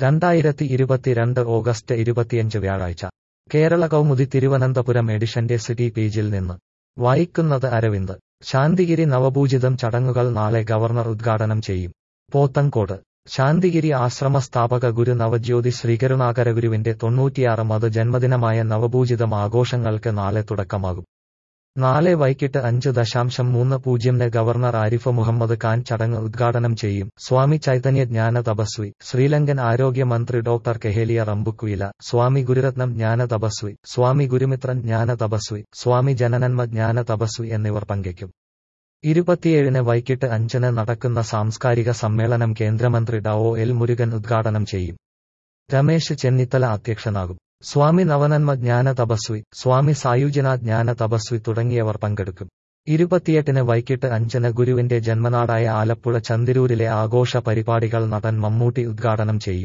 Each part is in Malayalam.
2022 ഓഗസ്റ്റ് 25 വ്യാഴാഴ്ച കേരള കൗമുദി തിരുവനന്തപുരം എഡിഷന്റെ സിറ്റി പേജിൽ നിന്ന് വായിക്കുന്നത് അരവിന്ദ്. ശാന്തിഗിരി നവപൂജിതം ചടങ്ങുകൾ നാളെ ഗവർണർ ഉദ്ഘാടനം ചെയ്യും. പോത്തൻകോട് ശാന്തിഗിരി ആശ്രമ സ്ഥാപക ഗുരു നവജ്യോതി ശ്രീകരുണാകര ഗുരുവിന്റെ 96ാമത് ജന്മദിനമായ നവപൂജിതം ആഘോഷങ്ങൾക്ക് നാളെ തുടക്കമാകും. നാളെ വൈകിട്ട് 5:30 ഗവർണർ ആരിഫ് മുഹമ്മദ് ഖാൻ ചടങ്ങ് ഉദ്ഘാടനം ചെയ്യും. സ്വാമി ചൈതന്യ ജ്ഞാന തപസ്വി, ശ്രീലങ്കൻ ആരോഗ്യമന്ത്രി ഡോക്ടർ കെഹേലിയ റംബുക്വില, സ്വാമി ഗുരുരത്നം ജ്ഞാന തപസ്വി, സ്വാമി ഗുരുമിത്രൻ ജ്ഞാന തപസ്വി, സ്വാമി ജനനന്മ ജ്ഞാന തപസ്വി എന്നിവർ പങ്കെടുക്കും. 27 വൈകിട്ട് 5 നടക്കുന്ന സാംസ്കാരിക സമ്മേളനം കേന്ദ്രമന്ത്രി ഡോ. എൽ. മുരുകൻ ഉദ്ഘാടനം ചെയ്യും. രമേശ് ചെന്നിത്തല അധ്യക്ഷനാകും. സ്വാമി നവനന്മ ജ്ഞാന തപസ്വി, സ്വാമി സായുജന ജ്ഞാന തപസ്വി തുടങ്ങിയവർ പങ്കെടുക്കും. 28 വൈകിട്ട് 5 ഗുരുവിന്റെ ജന്മനാടായ ആലപ്പുഴ ചന്തിരൂരിലെ ആഘോഷ പരിപാടികൾ നടൻ മമ്മൂട്ടി ഉദ്ഘാടനം ചെയ്യും.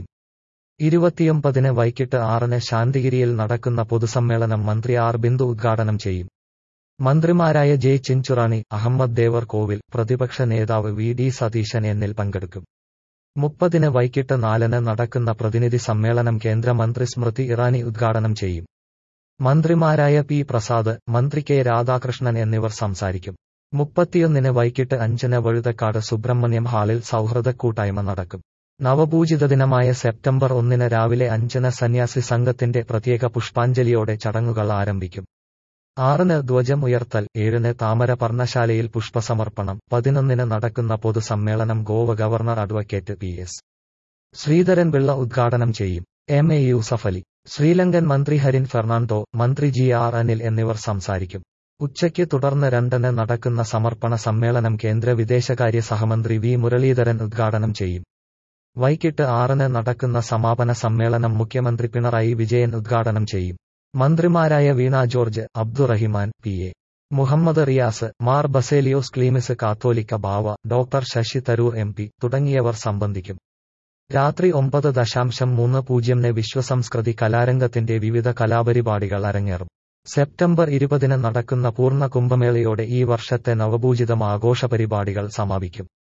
29 വൈകിട്ട് 6 ശാന്തിഗിരിയിൽ നടക്കുന്ന പൊതുസമ്മേളനം മന്ത്രി ആർ ബിന്ദു ഉദ്ഘാടനം ചെയ്യും. മന്ത്രിമാരായ ജെ ചിഞ്ചുറാണി, അഹമ്മദ് ദേവർ കോവിൽ, പ്രതിപക്ഷ നേതാവ് വി ഡി സതീശൻ എന്നിൽ പങ്കെടുക്കും. 30 വൈകിട്ട് 4 നടക്കുന്ന പ്രതിനിധി സമ്മേളനം കേന്ദ്രമന്ത്രി സ്മൃതി ഇറാനി ഉദ്ഘാടനം ചെയ്യും. മന്ത്രിമാരായ പി പ്രസാദ്, മന്ത്രി കെ രാധാകൃഷ്ണൻ എന്നിവർ സംസാരിക്കും. 31 വൈകിട്ട് 5 വഴുതക്കാട് സുബ്രഹ്മണ്യം ഹാളിൽ സൗഹൃദ കൂട്ടായ്മ നടക്കും. നവപൂജിത ദിനമായ സെപ്റ്റംബർ 1 രാവിലെ 5 സന്യാസി സംഘത്തിന്റെ പ്രത്യേക പുഷ്പാഞ്ജലിയോടെ ചടങ്ങുകൾ ആരംഭിക്കും. 6 ധ്വജം ഉയർത്തൽ, 7 താമര പർണശാലയിൽ പുഷ്പസമർപ്പണം, 11 നടക്കുന്ന പൊതുസമ്മേളനം Goa governor advocate P S Sreedharan Pillai ഉദ്ഘാടനം ചെയ്യും. എം എ യൂസഫലി, ശ്രീലങ്കൻ മന്ത്രി ഹരിൻ ഫെർണാണ്ടോ, മന്ത്രി ജി ആർ അനിൽ എന്നിവർ സംസാരിക്കും. ഉച്ചയ്ക്ക് തുടർന്ന് 2 നടക്കുന്ന സമർപ്പണ സമ്മേളനം കേന്ദ്ര വിദേശകാര്യ സഹമന്ത്രി വി മുരളീധരൻ ഉദ്ഘാടനം ചെയ്യും. വൈകിട്ട് 6 നടക്കുന്ന സമാപന സമ്മേളനം മുഖ്യമന്ത്രി പിണറായി വിജയൻ ഉദ്ഘാടനം ചെയ്യും. മന്ത്രിമാരായ Veena George, Abdurahiman, P A Muhammad Riyas, Mar Baselios Cleemis Catholica Bava, doctor Shashi Tharoor M P തുടങ്ങിയവർ സംബന്ധിക്കും. രാത്രി 9:30 വിശ്വസംസ്കൃതി കലാരംഗത്തിന്റെ വിവിധ കലാപരിപാടികൾ അരങ്ങേറും. സെപ്റ്റംബർ 20 നടക്കുന്ന പൂർണ്ണ കുംഭമേളയോടെ ഈ വർഷത്തെ നവപൂജിതം ആഘോഷ പരിപാടികൾ സമാപിക്കും.